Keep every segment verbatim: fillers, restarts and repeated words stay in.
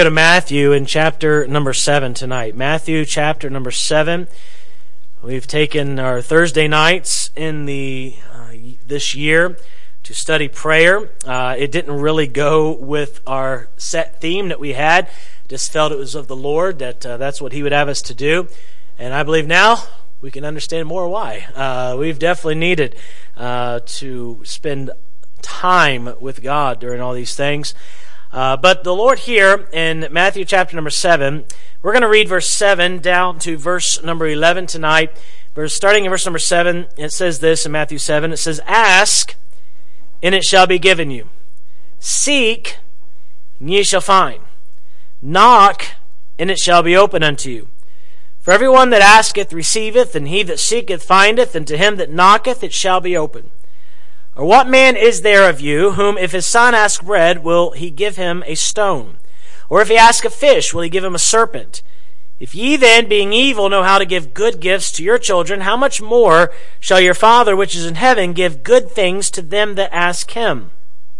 Go to Matthew in chapter number seven tonight. Matthew chapter number seven. We've taken our Thursday nights in the uh, this year to study prayer. Uh, it didn't really go with our set theme that we had. Just felt it was of the Lord that uh, that's what He would have us to do, and I believe now we can understand more why. Uh, we've definitely needed uh, to spend time with God during all these things. Uh, but the Lord here in Matthew chapter number seven, we're going to read verse seven down to verse number eleven tonight. Verse, starting in verse number seven, it says this in Matthew seven. It says, "Ask, and it shall be given you. Seek, and ye shall find. Knock, and it shall be opened unto you. For everyone that asketh receiveth, and he that seeketh findeth, and to him that knocketh it shall be opened. Or what man is there of you, whom if his son ask bread, will he give him a stone? Or if he ask a fish, will he give him a serpent? If ye then, being evil, know how to give good gifts to your children, how much more shall your Father which is in heaven give good things to them that ask him?"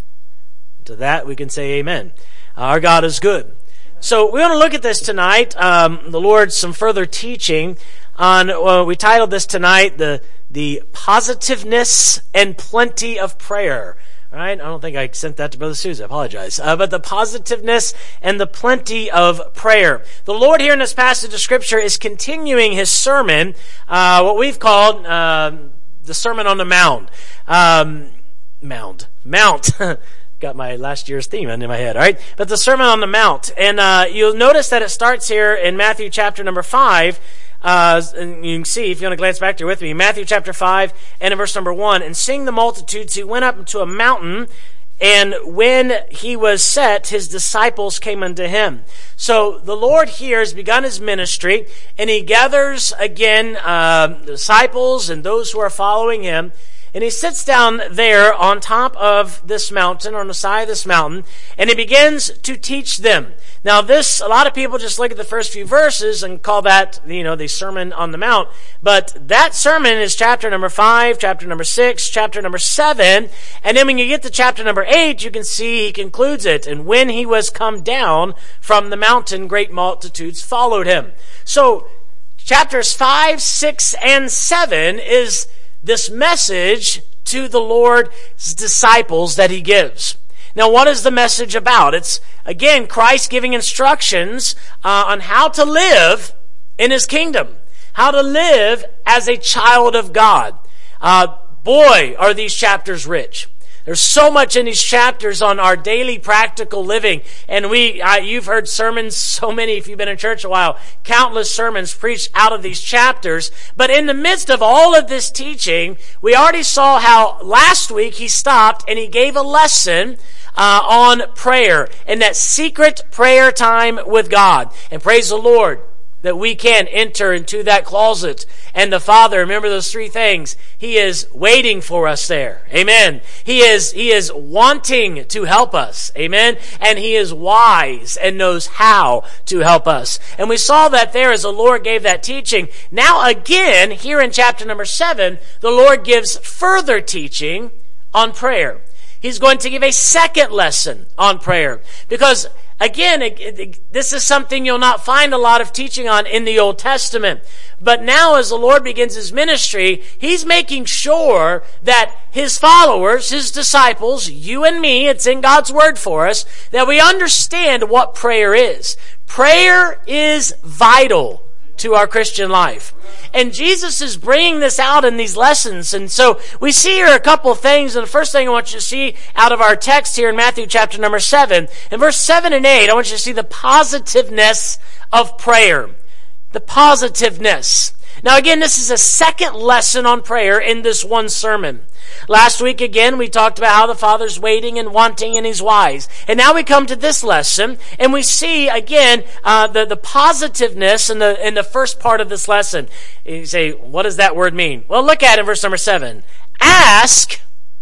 To that we can say amen. Our God is good. So we want to look at this tonight. Um, the Lord, some further teaching on, well, we titled this tonight, the the positiveness and plenty of prayer. All right? I don't think I sent that to Brother Suze. I apologize. Uh, but the positiveness and the plenty of prayer. The Lord here in this passage of Scripture is continuing His sermon, uh, what we've called uh, the Sermon on the Mount. Um, mound. Mount. Got my last year's theme in my head, all right? But the Sermon on the Mount. And uh, you'll notice that it starts here in Matthew chapter number five. Uh, and you can see, if you want to glance back there with me, Matthew chapter five and in verse number one. "And seeing the multitudes, he went up into a mountain, and when he was set, his disciples came unto him." So the Lord here has begun His ministry, and He gathers again uh, disciples and those who are following Him. And He sits down there on top of this mountain, on the side of this mountain, and He begins to teach them. Now this, a lot of people just look at the first few verses and call that, you know, the Sermon on the Mount. But that sermon is chapter number five, chapter number six, chapter number seven. And then when you get to chapter number eight, you can see He concludes it. "And when He was come down from the mountain, great multitudes followed Him." So chapters five, six, and seven is this message to the Lord's disciples that He gives. Now, what is the message about? It's, again, Christ giving instructions uh, on how to live in His kingdom, how to live as a child of God. Uh, boy, are these chapters rich. There's so much in these chapters on our daily practical living. And we, uh, you've heard sermons, so many, if you've been in church a while, countless sermons preached out of these chapters. But in the midst of all of this teaching, we already saw how last week He stopped and He gave a lesson uh, on prayer and that secret prayer time with God. And praise the Lord that we can enter into that closet. And the Father, remember those three things, He is waiting for us there. Amen. He is, He is wanting to help us. Amen. And He is wise and knows how to help us. And we saw that there as the Lord gave that teaching. Now again, here in chapter number seven, the Lord gives further teaching on prayer. He's going to give a second lesson on prayer. Because again, it, it, this is something you'll not find a lot of teaching on in the Old Testament. But now as the Lord begins His ministry, He's making sure that His followers, His disciples, you and me, it's in God's Word for us, that we understand what prayer is. Prayer is vital to our Christian life. And Jesus is bringing this out in these lessons. And so we see here a couple things. And the first thing I want you to see out of our text here in Matthew chapter number seven, in verse seven and eight, I want you to see the positiveness of prayer. The positiveness. Now again, this is a second lesson on prayer in this one sermon. Last week again, we talked about how the Father's waiting and wanting and He's wise. And now we come to this lesson and we see again uh, the, the positiveness in the, in the first part of this lesson. You say, what does that word mean? Well, look at it in verse number seven. "Ask,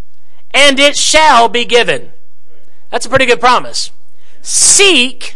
and it shall be given." That's a pretty good promise. "Seek,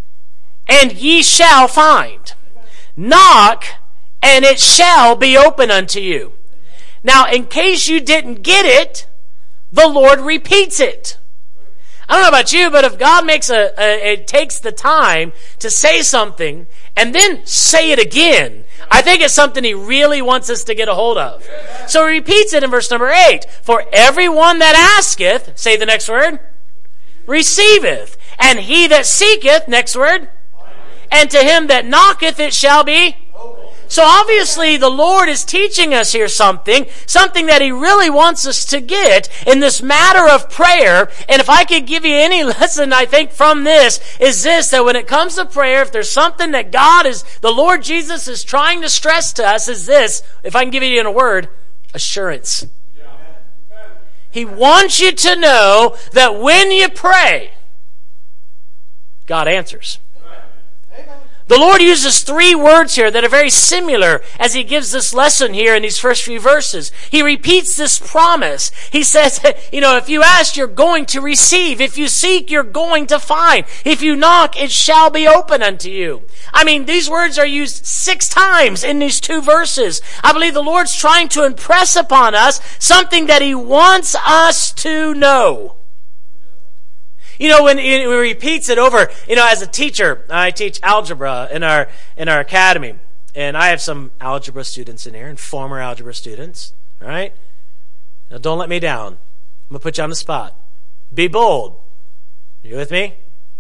and ye shall find. Knock, and it shall be open unto you." Now, in case you didn't get it, the Lord repeats it. I don't know about you, but if God makes a, a it takes the time to say something and then say it again, I think it's something he really wants us to get a hold of. So he repeats it in verse number eight. For everyone that asketh, say the next word, receiveth. And he that seeketh, next word, and to him that knocketh it shall be. So obviously the Lord is teaching us here something, something that he really wants us to get in this matter of prayer. And if I could give you any lesson, I think from this, is this, that when it comes to prayer, if there's something that God is, the Lord Jesus is trying to stress to us, is this, if I can give it in a word, assurance. He wants you to know that when you pray, God answers. The Lord uses three words here that are very similar as he gives this lesson here in these first few verses. He repeats this promise. He says, you know, if you ask, you're going to receive. If you seek, you're going to find. If you knock, it shall be open unto you. I mean, these words are used six times in these two verses. I believe the Lord's trying to impress upon us something that he wants us to know. You know, when he repeats it over, you know, as a teacher, I teach algebra in our in our academy. And I have some algebra students in here and former algebra students. All right? Now, don't let me down. I'm going to put you on the spot. Be bold. You with me?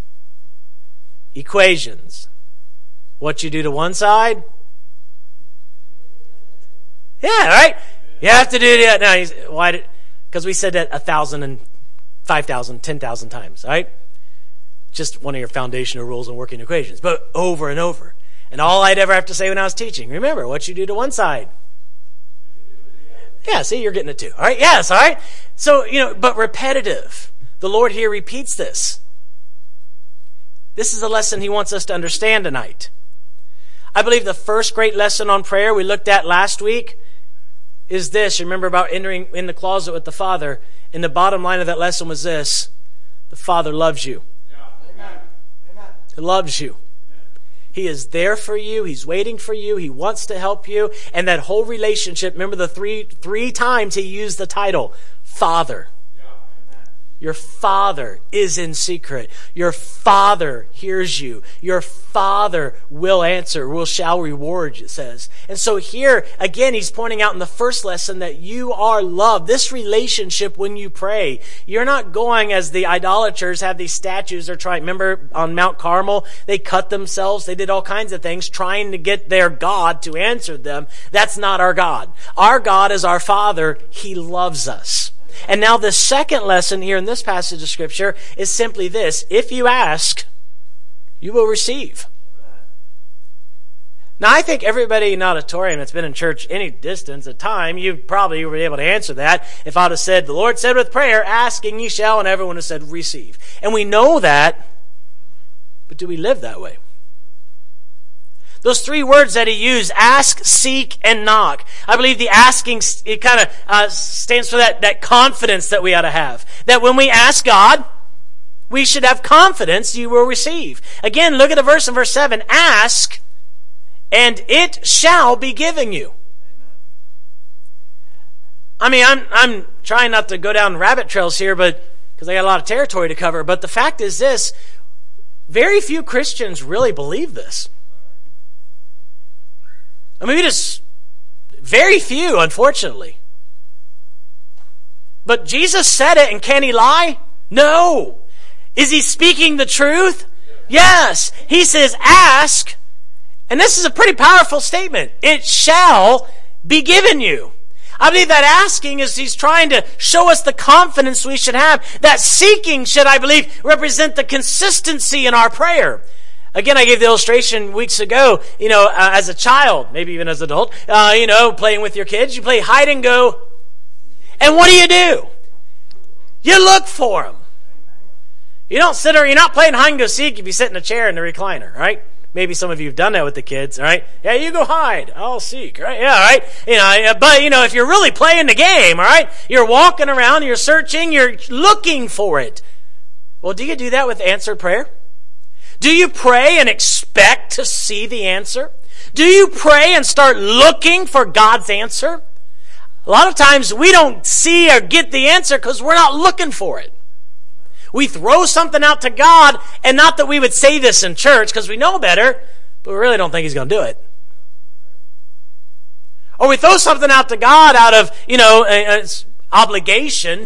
Equations. What you do to one side? Yeah, right? You have to do that. Now, why did, because we said that a thousand and five thousand, ten thousand times, right? Just one of your foundational rules in working equations, but over and over. And all I'd ever have to say when I was teaching, remember, what you do to one side. Yeah, see, you're getting it too. All right, yes, all right? So, you know, but repetitive. The Lord here repeats this. This is a lesson he wants us to understand tonight. I believe the first great lesson on prayer we looked at last week is this. Remember about entering in the closet with the Father. And the bottom line of that lesson was this. The Father loves you. Yeah. Amen. He loves you. Amen. He is there for you. He's waiting for you. He wants to help you. And that whole relationship, remember the three three times he used the title, Father. Your Father is in secret. Your Father hears you. Your Father will answer, will shall reward, it says. And so here, again, he's pointing out in the first lesson that you are loved. This relationship when you pray, you're not going as the idolaters have these statues they're trying. Remember on Mount Carmel, they cut themselves. They did all kinds of things trying to get their God to answer them. That's not our God. Our God is our Father. He loves us. And now the second lesson here in this passage of Scripture is simply this. If you ask, you will receive. Now I think everybody in the auditorium that's been in church any distance of time, you probably were able to answer that. If I'd have said, the Lord said with prayer, asking ye shall, and everyone has said receive. And we know that, but do we live that way? Those three words that he used, ask, seek, and knock. I believe the asking, it kind of uh, stands for that, that confidence that we ought to have. That when we ask God, we should have confidence you will receive. Again, look at the verse in verse seven. Ask, and it shall be given you. I mean, I'm I'm trying not to go down rabbit trails here, but because I got a lot of territory to cover. But the fact is this, very few Christians really believe this. I mean, we just, very few, unfortunately. But Jesus said it, and can he lie? No. Is he speaking the truth? Yes. He says, ask, and this is a pretty powerful statement. It shall be given you. I believe that asking is he's trying to show us the confidence we should have. That seeking should, I believe, represent the consistency in our prayer. Again, I gave the illustration weeks ago, you know, uh, as a child, maybe even as an adult, uh, you know, playing with your kids. You play hide and go. And what do you do? You look for them. You don't sit there, you're not playing hide and go seek if you sit in a chair in the recliner, right? Maybe some of you have done that with the kids, all right? Yeah, you go hide. I'll seek, right? Yeah, all right? You know, but, you know, if you're really playing the game, all right? You're walking around, you're searching, you're looking for it. Well, do you do that with answered prayer? Do you pray and expect to see the answer? Do you pray and start looking for God's answer? A lot of times we don't see or get the answer because we're not looking for it. We throw something out to God, and not that we would say this in church because we know better, but we really don't think he's going to do it. Or we throw something out to God out of, you know, a, a obligation,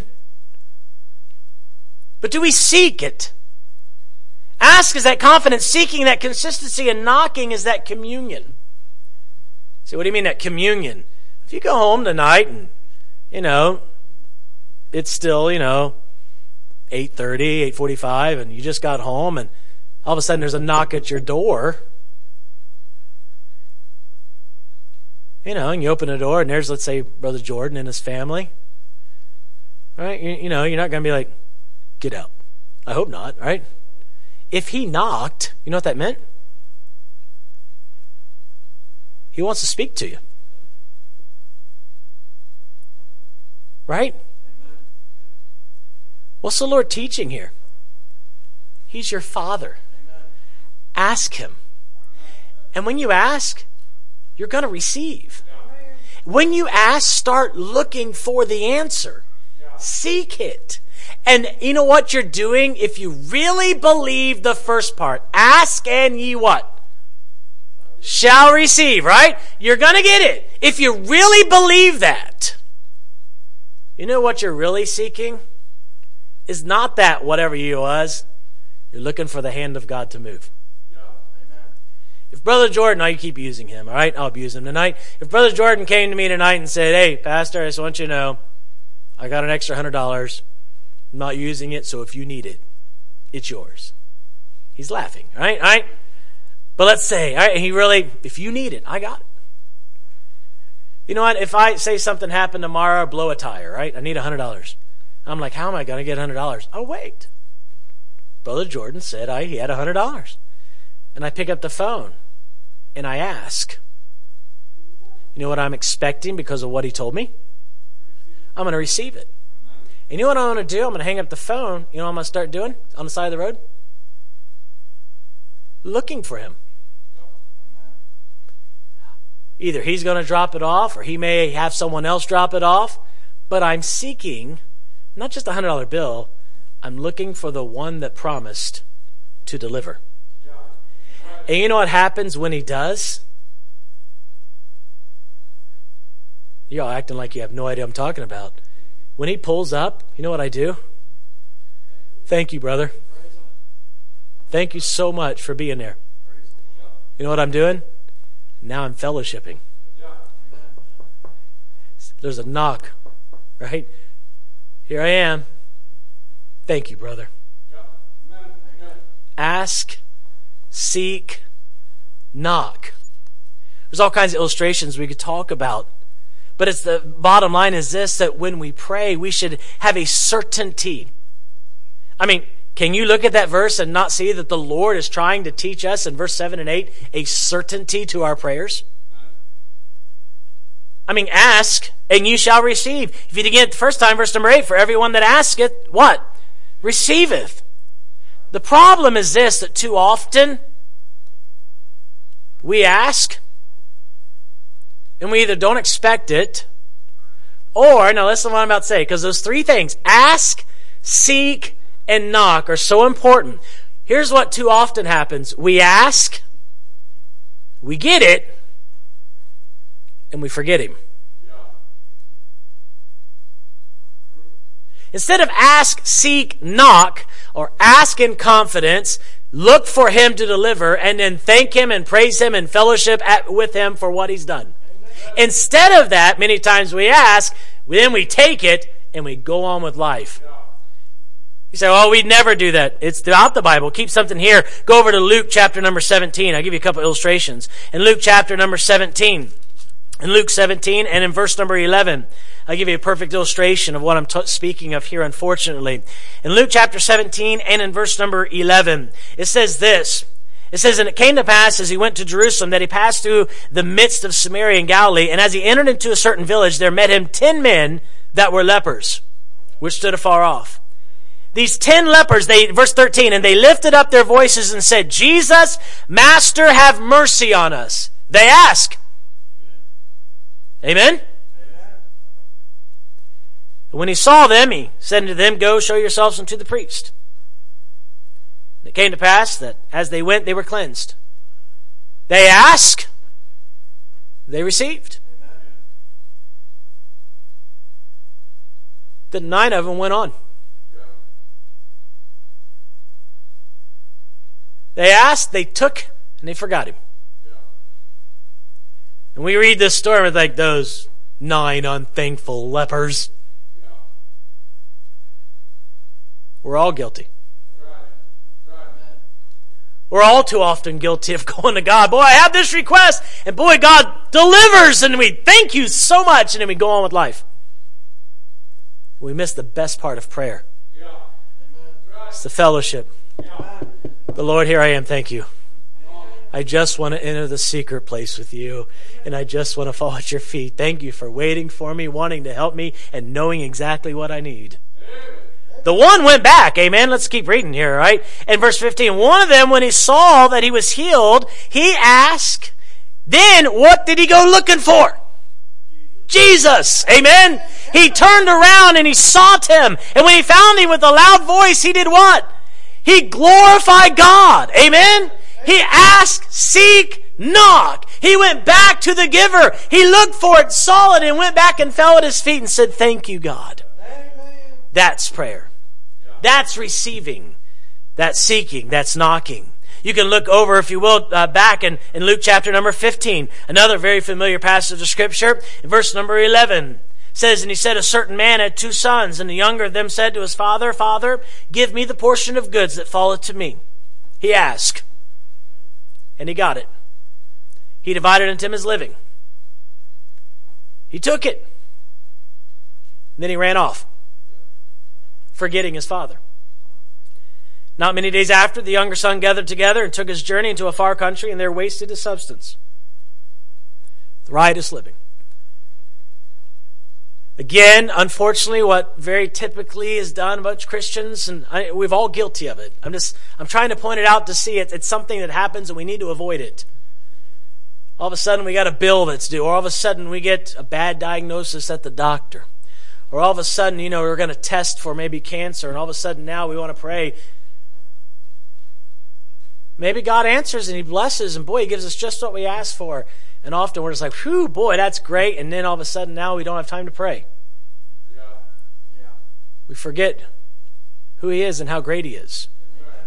but do we seek it? Ask is that confidence, seeking that consistency, and knocking is that communion. So what do you mean that communion? If you go home tonight and, you know, it's still, you know, eight thirty, eight forty-five, and you just got home, and all of a sudden there's a knock at your door. You know, and you open the door, and there's, let's say, Brother Jordan and his family. Right? You, you know, you're not going to be like, get out. I hope not, right? If he knocked, you know what that meant? He wants to speak to you. Right? Amen. What's the Lord teaching here? He's your Father. Amen. Ask him. And when you ask, you're going to receive. Yeah. When you ask, start looking for the answer. Yeah. Seek it. And you know what you're doing? If you really believe the first part, ask and ye what? Shall receive, right? You're going to get it. If you really believe that, you know what you're really seeking? Is not that whatever you was. You're looking for the hand of God to move. Yeah, amen. If Brother Jordan, now you keep using him, all right? I'll abuse him tonight. If Brother Jordan came to me tonight and said, hey, Pastor, I just want you to know, I got an extra one hundred dollars. I'm not using it, so if you need it, it's yours. He's laughing, right? All right? But let's say, all right, he really, if you need it, I got it. You know what? If I say something happened tomorrow, blow a tire, right? I need one hundred dollars. I'm like, how am I going to get one hundred dollars? Oh, wait. Brother Jordan said I, he had one hundred dollars. And I pick up the phone, and I ask. You know what I'm expecting because of what he told me? I'm going to receive it. And you know what I'm going to do? I'm going to hang up the phone. You know what I'm going to start doing on the side of the road? Looking for him. Either he's going to drop it off or he may have someone else drop it off. But I'm seeking not just a one hundred dollar bill. I'm looking for the one that promised to deliver. And you know what happens when he does? You're all acting like you have no idea what I'm talking about. When he pulls up, you know what I do? Thank you, brother. Thank you so much for being there. You know what I'm doing? Now I'm fellowshipping. There's a knock, right? Here I am. Thank you, brother. Ask, seek, knock. There's all kinds of illustrations we could talk about. But it's the bottom line is this, that when we pray, we should have a certainty. I mean, can you look at that verse and not see that the Lord is trying to teach us in verse seven and eight a certainty to our prayers? I mean, ask and you shall receive. If you didn't get it the first time, verse number eight, for everyone that asketh, what? Receiveth. The problem is this, that too often we ask and we either don't expect it, or, now listen to what I'm about to say, because those three things, ask, seek, and knock, are so important. Here's what too often happens. We ask, we get it, and we forget him. Yeah. Instead of ask, seek, knock, or ask in confidence, look for him to deliver, and then thank him and praise him and fellowship at, with him for what he's done. Instead of that, many times we ask, then we take it, and we go on with life. You say, oh, we'd never do that. It's throughout the Bible. Keep something here. Go over to Luke chapter number seventeen. I'll give you a couple illustrations. In Luke chapter number seventeen, in Luke seventeen and in verse number eleven, I'll give you a perfect illustration of what I'm t- speaking of here, unfortunately. In Luke chapter seventeen and in verse number eleven, it says this. It says, and it came to pass as he went to Jerusalem that he passed through the midst of Samaria and Galilee, and as he entered into a certain village, there met him ten men that were lepers, which stood afar off. These ten lepers, they, verse thirteen, and they lifted up their voices and said, Jesus, Master, have mercy on us. They ask. Amen? Amen? And when he saw them, he said unto them, go show yourselves unto the priest. It came to pass that as they went, they were cleansed. They asked, they received. The nine of them went on. They asked, they took, and they forgot him. And we read this story with like those nine unthankful lepers. We're all guilty. We're all too often guilty of going to God. Boy, I have this request. And boy, God delivers. And we thank you so much. And then we go on with life. We miss the best part of prayer. It's the fellowship. The Lord, here I am. Thank you. I just want to enter the secret place with you. And I just want to fall at your feet. Thank you for waiting for me, wanting to help me, and knowing exactly what I need. The one went back. Amen. Let's keep reading here, right? In verse fifteen, one of them, when he saw that he was healed, he asked, then what did he go looking for? Jesus. Amen. He turned around and he sought him. And when he found him with a loud voice, he did what? He glorified God. Amen. He asked, seek, knock. He went back to the giver. He looked for it, saw it, and went back and fell at his feet and said, thank you, God. Amen. That's prayer. That's receiving. That's seeking. That's knocking. You can look over, if you will, uh, back in, in Luke chapter number fifteen. Another very familiar passage of Scripture. In verse number eleven. Says, and he said, a certain man had two sons, and the younger of them said to his father, Father, give me the portion of goods that falleth to me. He asked. And he got it. He divided unto him his living. He took it. And then he ran off, forgetting his father. Not many days after, the younger son gathered together and took his journey into a far country, and there wasted his substance. The riotous living. Again, unfortunately, what very typically is done by Christians, and I, we're all guilty of it. I'm just, I'm trying to point it out to see it. It's something that happens and we need to avoid it. All of a sudden we got a bill that's due, or all of a sudden we get a bad diagnosis at the doctor. Or all of a sudden, you know, we're going to test for maybe cancer, and all of a sudden now we want to pray. Maybe God answers and He blesses, and boy, He gives us just what we asked for. And often we're just like, whew, boy, that's great. And then all of a sudden now we don't have time to pray. Yeah. Yeah. We forget who He is and how great He is. Amen.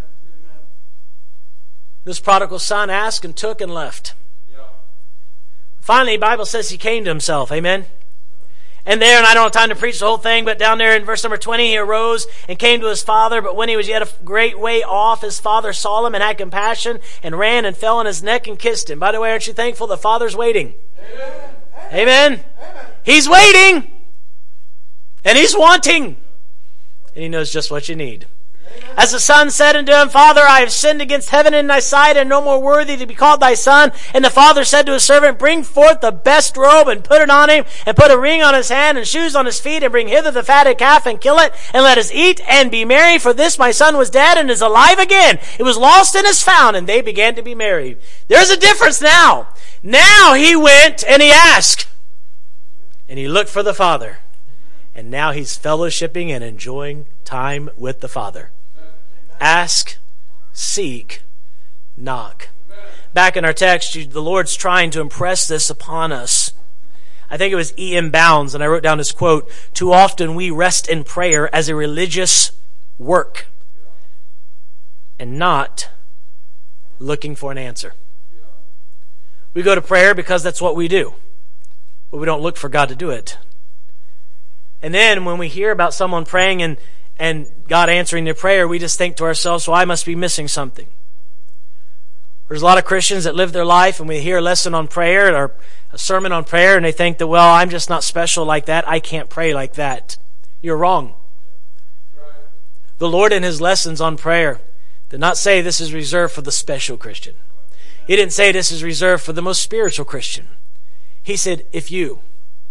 This prodigal son asked and took and left. Yeah. Finally, the Bible says he came to himself. Amen. And there, and I don't have time to preach the whole thing, but down there in verse number twenty, he arose and came to his father. But when he was yet a great way off, his father saw him and had compassion and ran and fell on his neck and kissed him. By the way, aren't you thankful the Father's waiting? Amen. Amen. Amen. He's waiting. And He's wanting. And He knows just what you need. As the son said unto him, Father, I have sinned against heaven and thy sight, and no more worthy to be called thy son. And the father said to his servant, Bring forth the best robe, and put it on him, and put a ring on his hand, and shoes on his feet, and bring hither the fatted calf, and kill it, and let us eat, and be merry. For this my son was dead, and is alive again. It was lost, and is found. And they began to be merry. There's a difference now. Now he went, and he asked. And he looked for the father. And now he's fellowshipping and enjoying time with the Father. Ask, seek, knock. Back in our text, the Lord's trying to impress this upon us. I think it was E M Bounds, and I wrote down this quote, Too often we rest in prayer as a religious work and not looking for an answer. We go to prayer because that's what we do, but we don't look for God to do it. And then when we hear about someone praying and And God answering their prayer, we just think to ourselves, well, I must be missing something. There's a lot of Christians that live their life and we hear a lesson on prayer or a sermon on prayer and they think that, well, I'm just not special like that. I can't pray like that. You're wrong. The Lord in His lessons on prayer did not say this is reserved for the special Christian. He didn't say this is reserved for the most spiritual Christian. He said, if you.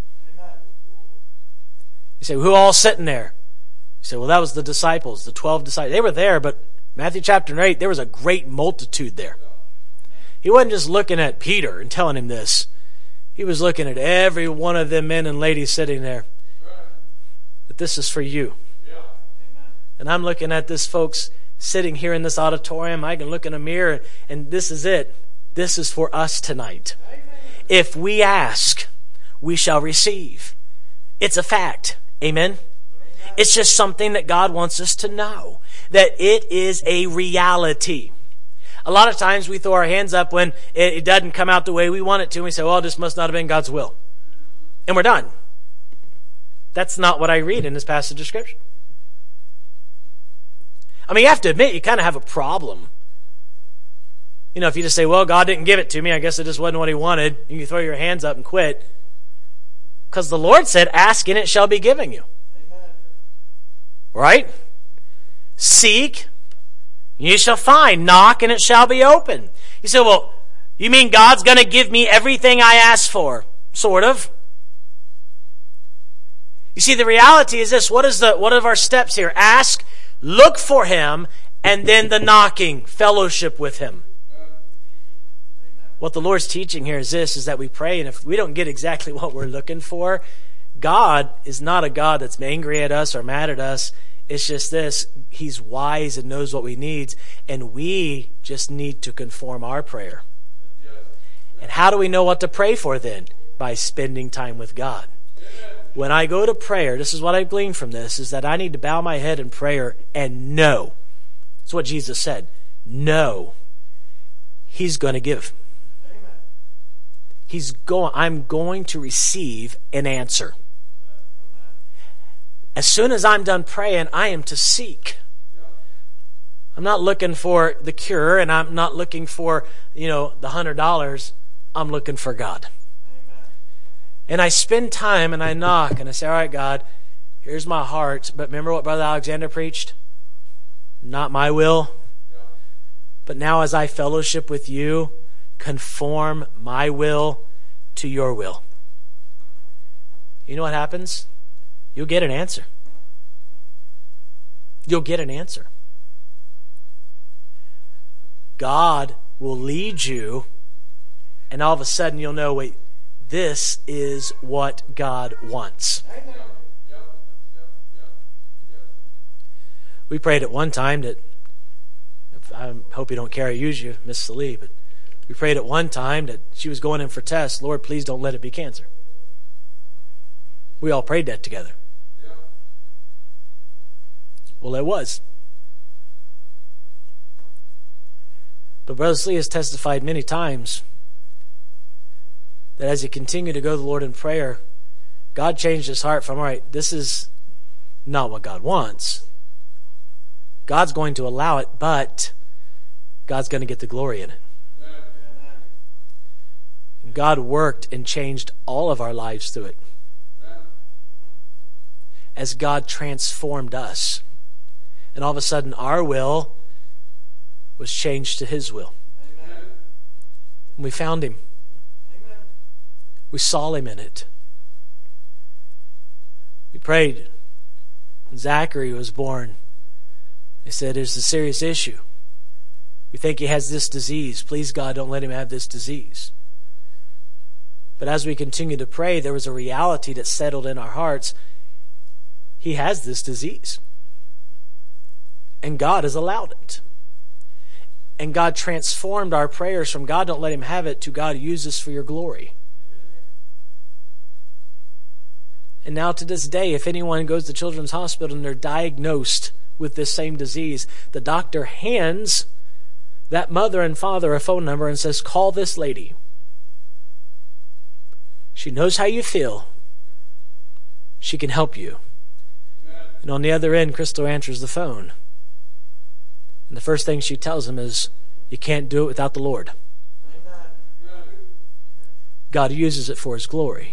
You say, who all sitting there? You say, well, that was the disciples, the twelve disciples. They were there, but Matthew chapter eight, there was a great multitude there. He wasn't just looking at Peter and telling him this. He was looking at every one of them men and ladies sitting there. That this is for you. And I'm looking at this, folks, sitting here in this auditorium. I can look in a mirror, and this is it. This is for us tonight. Amen. If we ask, we shall receive. It's a fact. Amen? Amen? It's just something that God wants us to know, that it is a reality. A lot of times we throw our hands up when it, it doesn't come out the way we want it to, and we say, well, this must not have been God's will. And we're done. That's not what I read in this passage of Scripture. I mean, you have to admit, you kind of have a problem. You know, if you just say, well, God didn't give it to me, I guess it just wasn't what he wanted, and you throw your hands up and quit. Because the Lord said, ask and it shall be given you. Amen. Right? Seek, you shall find. Knock, and it shall be open. You say, well, you mean God's going to give me everything I ask for? Sort of. You see, the reality is this. What is the what are our steps here? Ask, look for him, and then the knocking, fellowship with him. What the Lord's teaching here is this, is that we pray, and if we don't get exactly what we're looking for, God is not a God that's angry at us or mad at us. It's just this, he's wise and knows what we need, and we just need to conform our prayer. And how do we know what to pray for then? By spending time with God. When I go to prayer, this is what I gleaned from this, is that I need to bow my head in prayer and know. That's what Jesus said. Know he's going to give. He's going, I'm going to receive an answer. As soon as I'm done praying, I am to seek. I'm not looking for the cure, and I'm not looking for, you know, the hundred dollars. I'm looking for God. Amen. And I spend time and I knock and I say, all right, God, here's my heart. But remember what Brother Alexander preached? Not my will. Yeah. But now as I fellowship with you, conform my will to your will. You know what happens? You'll get an answer. You'll get an answer. God will lead you, and all of a sudden you'll know, wait, this is what God wants. We prayed at one time that, I hope you don't care I use you, Miss Salee, but we prayed at one time that she was going in for tests. Lord, please don't let it be cancer. We all prayed that together. Yeah. Well, it was. But Brother Salee has testified many times that as he continued to go to the Lord in prayer, God changed his heart from, all right, this is not what God wants. God's going to allow it, but God's going to get the glory in it. God worked and changed all of our lives through it. As God transformed us. And all of a sudden our will was changed to his will. Amen. And we found him. Amen. We saw him in it. We prayed. When Zachary was born, they said, there's a serious issue. We think he has this disease. Please, God, don't let him have this disease. But as we continue to pray, there was a reality that settled in our hearts. He has this disease. And God has allowed it. And God transformed our prayers from God, don't let him have it, to God, use this for your glory. And now to this day, if anyone goes to Children's Hospital and they're diagnosed with this same disease, the doctor hands that mother and father a phone number and says, call this lady. She knows how you feel. She can help you. Amen. And on the other end, Crystal answers the phone. And the first thing she tells him is, you can't do it without the Lord. Amen. God uses it for his glory.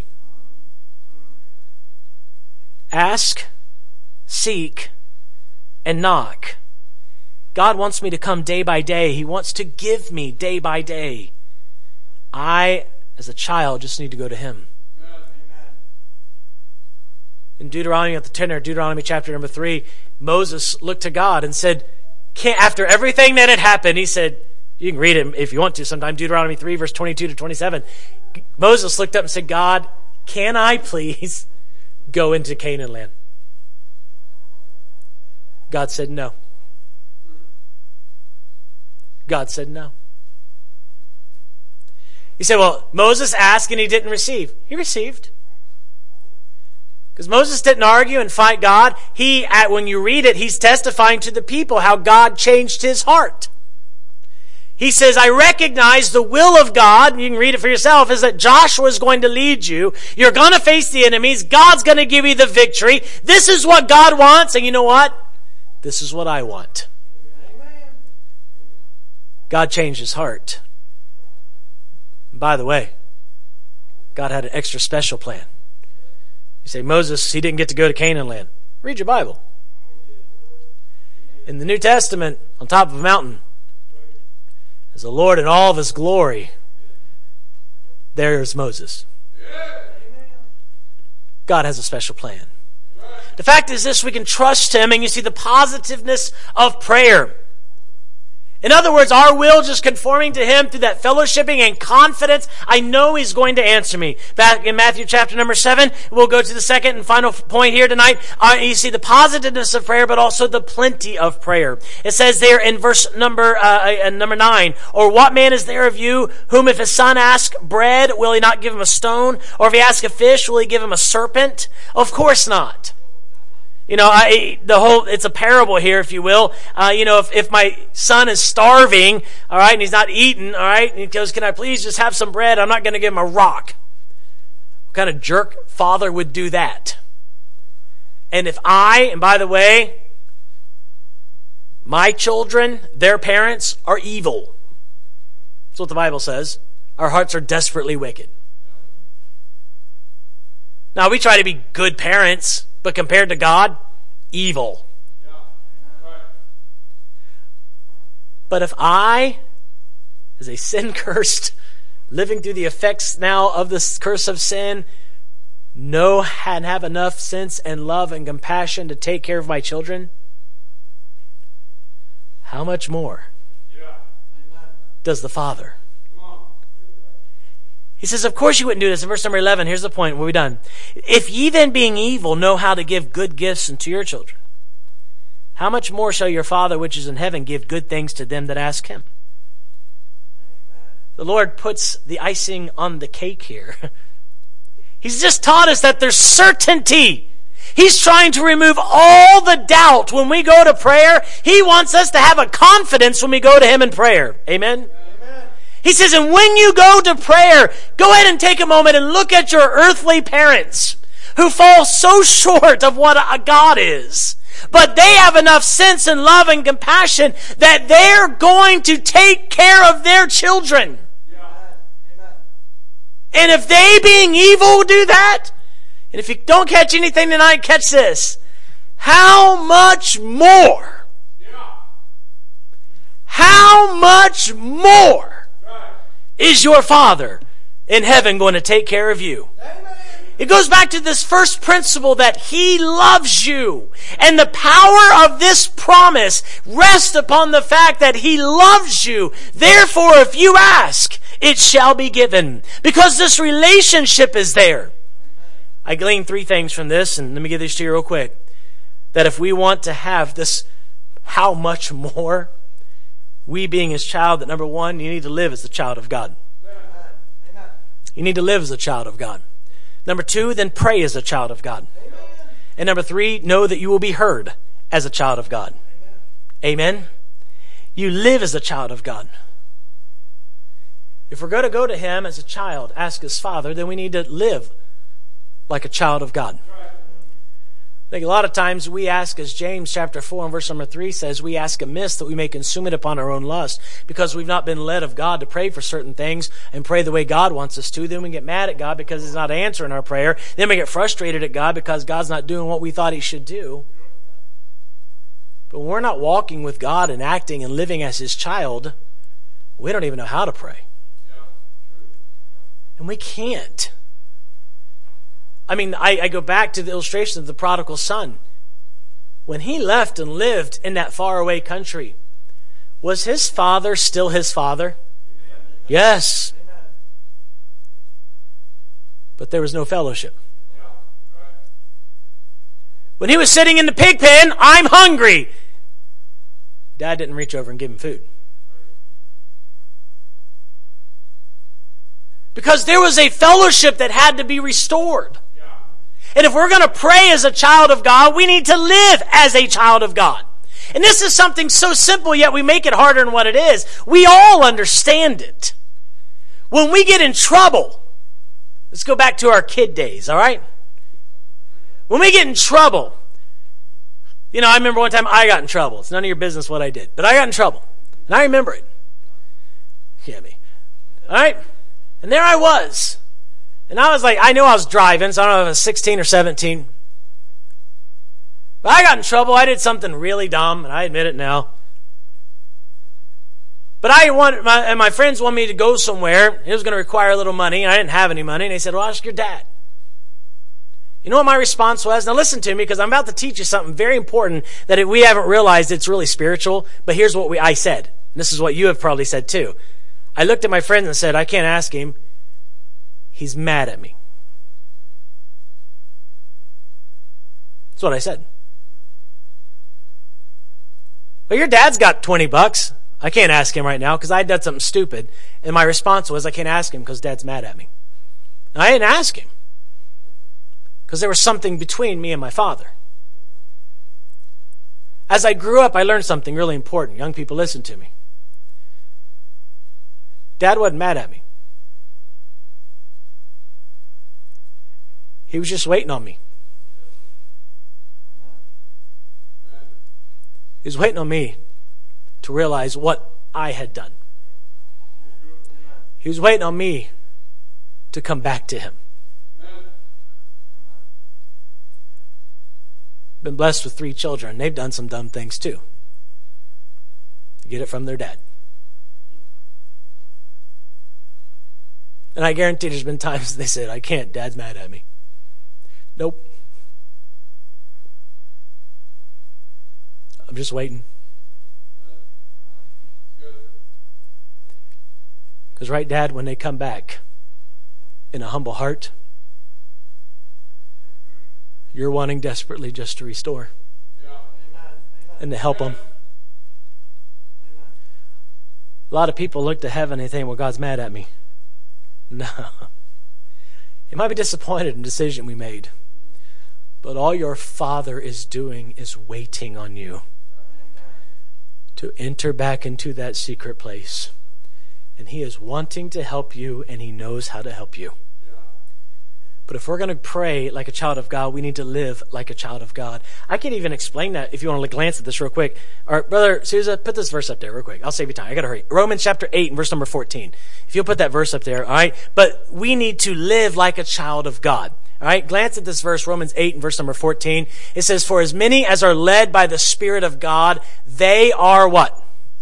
Ask, seek, and knock. God wants me to come day by day. He wants to give me day by day. I As a child, just need to go to him. Amen. In Deuteronomy at the tenor, Deuteronomy chapter number three, Moses looked to God and said, Can't, after everything that had happened, he said, you can read it if you want to sometime, Deuteronomy three, verse twenty-two to twenty-seven. Moses looked up and said, God, can I please go into Canaan land? God said, no. God said no. You say, well, Moses asked and he didn't receive. He received. Because Moses didn't argue and fight God. He, when you read it, he's testifying to the people how God changed his heart. He says, I recognize the will of God, you can read it for yourself, is that Joshua is going to lead you. You're going to face the enemies. God's going to give you the victory. This is what God wants. And you know what? This is what I want. Amen. God changed his heart. And by the way, God had an extra special plan. You say, Moses, he didn't get to go to Canaan land. Read your Bible. In the New Testament, on top of a mountain, as the Lord in all of his glory, there is Moses. God has a special plan. The fact is this, we can trust him, and you see the positiveness of prayer. In other words, our will just conforming to him through that fellowshipping and confidence. I know he's going to answer me. Back in Matthew chapter number seven, we'll go to the second and final point here tonight. Uh, you see the positiveness of prayer, but also the plenty of prayer. It says there in verse number uh, uh, number nine, or what man is there of you whom if his son ask bread, will he not give him a stone? Or if he ask a fish, will he give him a serpent? Of course not. You know, I, the whole, it's a parable here, if you will. Uh, you know, if, if my son is starving, all right, and he's not eating, all right, and he goes, can I please just have some bread? I'm not going to give him a rock. What kind of jerk father would do that? And if I, and by the way, my children, their parents are evil. That's what the Bible says. Our hearts are desperately wicked. Now, we try to be good parents, but compared to God, evil. Yeah. Right. But if I, as a sin-cursed, living through the effects now of this curse of sin, know and have enough sense and love and compassion to take care of my children, how much more yeah. does the Father? He says, of course you wouldn't do this. In verse number eleven, here's the point. We're done. If ye then being evil know how to give good gifts unto your children, how much more shall your Father which is in heaven give good things to them that ask him? Amen. The Lord puts the icing on the cake here. He's just taught us that there's certainty. He's trying to remove all the doubt when we go to prayer. He wants us to have a confidence when we go to him in prayer. Amen? He says, and when you go to prayer, go ahead and take a moment and look at your earthly parents who fall so short of what a God is. But they have enough sense and love and compassion that they're going to take care of their children. Yeah. Amen. And if they, being evil, do that, and if you don't catch anything tonight, catch this. How much more? Yeah. How much more is your Father in heaven going to take care of you? Amen. It goes back to this first principle that he loves you. And the power of this promise rests upon the fact that he loves you. Therefore, if you ask, it shall be given. Because this relationship is there. I glean three things from this, and let me give these to you real quick. That if we want to have this how much more, we being his child, that number one, you need to live as the child of God. Amen. You need to live as a child of God. Number two, then pray as a child of God. Amen. And number three, know that you will be heard as a child of God. Amen. Amen. You live as a child of God. If we're going to go to him as a child, ask his Father, then we need to live like a child of God. I think a lot of times we ask, as James chapter four and verse number three says, we ask amiss that we may consume it upon our own lust, because we've not been led of God to pray for certain things and pray the way God wants us to. Then we get mad at God because he's not answering our prayer. Then we get frustrated at God because God's not doing what we thought he should do. But when we're not walking with God and acting and living as his child, we don't even know how to pray. And we can't. I mean, I, I go back to the illustration of the prodigal son. When he left and lived in that faraway country, was his father still his father? Amen. Yes. Amen. But there was no fellowship. Yeah. Right. When he was sitting in the pig pen, I'm hungry. Dad didn't reach over and give him food. Because there was a fellowship that had to be restored. And if we're going to pray as a child of God, we need to live as a child of God. And this is something so simple, yet we make it harder than what it is. We all understand it. When we get in trouble, let's go back to our kid days, all right? When we get in trouble, you know, I remember one time I got in trouble. It's none of your business what I did, but I got in trouble. And I remember it. Yeah, me. All right? And there I was. And I was like, I knew I was driving, so I don't know if I was sixteen or seventeen. But I got in trouble. I did something really dumb, and I admit it now. But I wanted, my, and my friends wanted me to go somewhere. It was going to require a little money, and I didn't have any money. And they said, well, ask your dad. You know what my response was? Now listen to me, because I'm about to teach you something very important that we haven't realized it's really spiritual. But here's what we, I said. And this is what you have probably said too. I looked at my friend and said, I can't ask him. He's mad at me. That's what I said. Well, your dad's got twenty bucks. I can't ask him right now because I did something stupid. And my response was, I can't ask him because Dad's mad at me. And I didn't ask him because there was something between me and my father. As I grew up, I learned something really important. Young people, listen to me. Dad wasn't mad at me. He was just waiting on me. He was waiting on me to realize what I had done. He was waiting on me to come back to him. Been blessed with three children. They've done some dumb things too. Get it from their dad. And I guarantee there's been times they said, I can't, Dad's mad at me. Nope. I'm just waiting. Because right, Dad, when they come back in a humble heart, you're wanting desperately just to restore and to help them. A lot of people look to heaven and they think, well, God's mad at me. No. You might be disappointed in the decision we made, but all your Father is doing is waiting on you to enter back into that secret place. And He is wanting to help you, and He knows how to help you. But if we're going to pray like a child of God, we need to live like a child of God. I can even explain that if you want to glance at this real quick. All right, Brother Souza, put this verse up there real quick. I'll save you time. I got to hurry. Romans chapter eight and verse number fourteen. If you'll put that verse up there, all right? But we need to live like a child of God. All right, glance at this verse, Romans eight and verse number fourteen. It says, for as many as are led by the Spirit of God, they are what?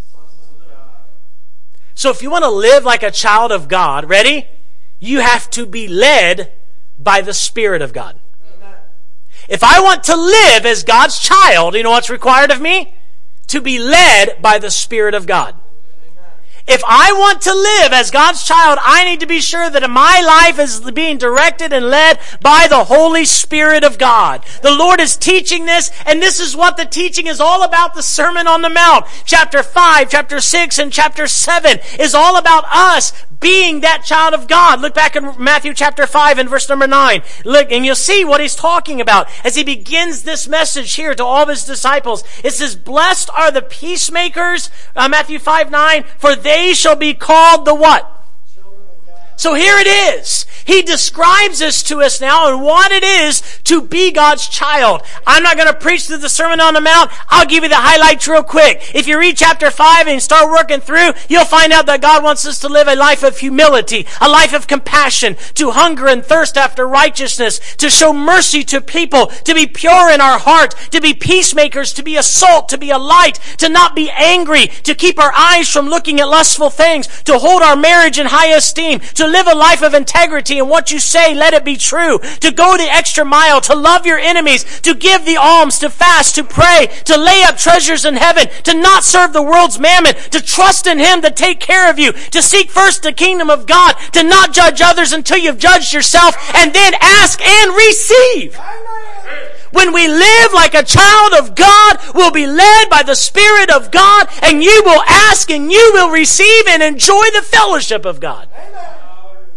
So if you want to live like a child of God, ready? You have to be led by the Spirit of God. Amen. If I want to live as God's child, you know what's required of me? To be led by the Spirit of God. Amen. If I want to live as God's child, I need to be sure that my life is being directed and led by the Holy Spirit of God. The Lord is teaching this, and this is what the teaching is all about. The Sermon on the Mount, chapter five, chapter six, and chapter seven is all about us being that child of God. Look back in Matthew chapter five and verse number nine. Look, and you'll see what he's talking about as he begins this message here to all of his disciples. It says, blessed are the peacemakers, uh, Matthew five nine, for they shall be called the what? So here it is. He describes this to us now and what it is to be God's child. I'm not going to preach through the Sermon on the Mount. I'll give you the highlights real quick. If you read chapter five and start working through, you'll find out that God wants us to live a life of humility, a life of compassion, to hunger and thirst after righteousness, to show mercy to people, to be pure in our heart, to be peacemakers, to be a salt, to be a light, to not be angry, to keep our eyes from looking at lustful things, to hold our marriage in high esteem, to live a life of integrity, and what you say, let it be true. To go the extra mile, to love your enemies, to give the alms, to fast, to pray, to lay up treasures in heaven, to not serve the world's mammon, to trust in Him to take care of you, to seek first the kingdom of God, to not judge others until you've judged yourself, and then ask and receive. When we live like a child of God, we'll be led by the Spirit of God, and you will ask and you will receive and enjoy the fellowship of God.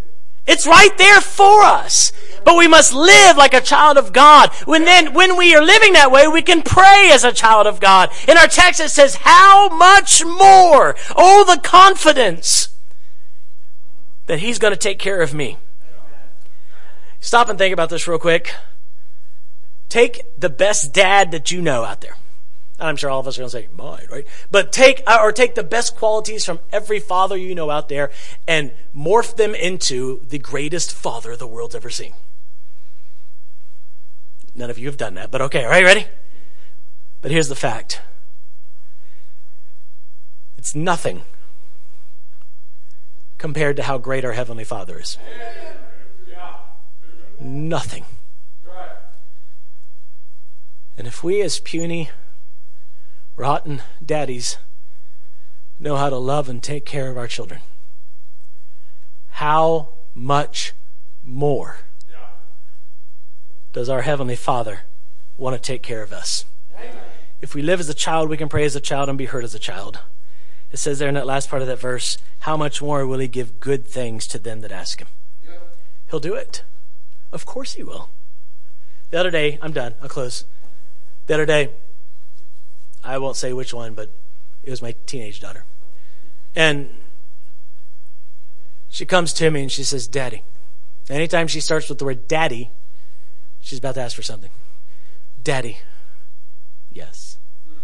It's right there for us. But we must live like a child of God. When then, when we are living that way, we can pray as a child of God. In our text it says, how much more? Oh, the confidence that He's going to take care of me. Stop and think about this real quick. Take the best dad that you know out there. And I'm sure all of us are going to say, mine, right? But take, or take the best qualities from every father you know out there and morph them into the greatest father the world's ever seen. None of you have done that, but okay, all right, ready? But here's the fact. It's nothing compared to how great our Heavenly Father is. Nothing. And if we as puny, rotten daddies know how to love and take care of our children, how much more does our Heavenly Father want to take care of us? Amen. If we live as a child, we can pray as a child and be heard as a child. It says there in that last part of that verse, how much more will He give good things to them that ask Him? Yep. He'll do it. Of course He will. The other day, I'm done, I'll close. The other day, I won't say which one, but it was my teenage daughter. And she comes to me and she says, Daddy. Anytime she starts with the word daddy, she's about to ask for something. Daddy. Yes.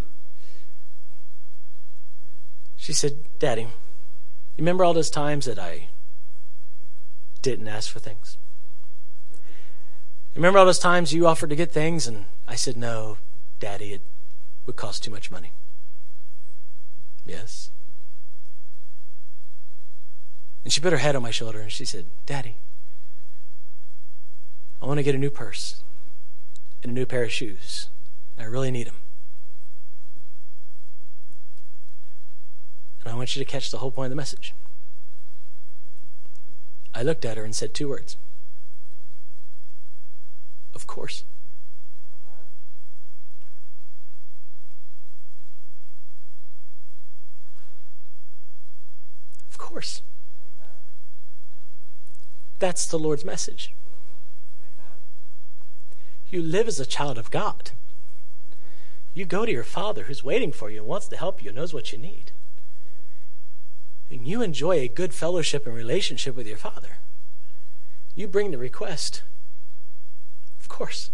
She said, Daddy, you remember all those times that I didn't ask for things? You remember all those times you offered to get things and I said, no, Daddy, it would cost too much money. Yes. And she put her head on my shoulder and she said, Daddy, I want to get a new purse and a new pair of shoes. I really need them. And I want you to catch the whole point of the message. I looked at her and said two words. Of course. Of course. That's the Lord's message. You live as a child of God. You go to your Father who's waiting for you and wants to help you and knows what you need. And you enjoy a good fellowship and relationship with your Father. You bring the request. Of course.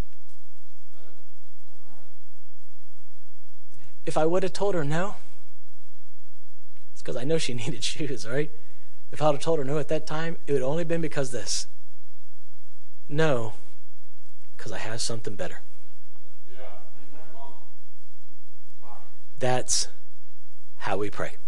If I would have told her no, it's because I know she needed shoes, right? If I would have told her no at that time, it would have only been because this. No, because I have something better. That's how we pray.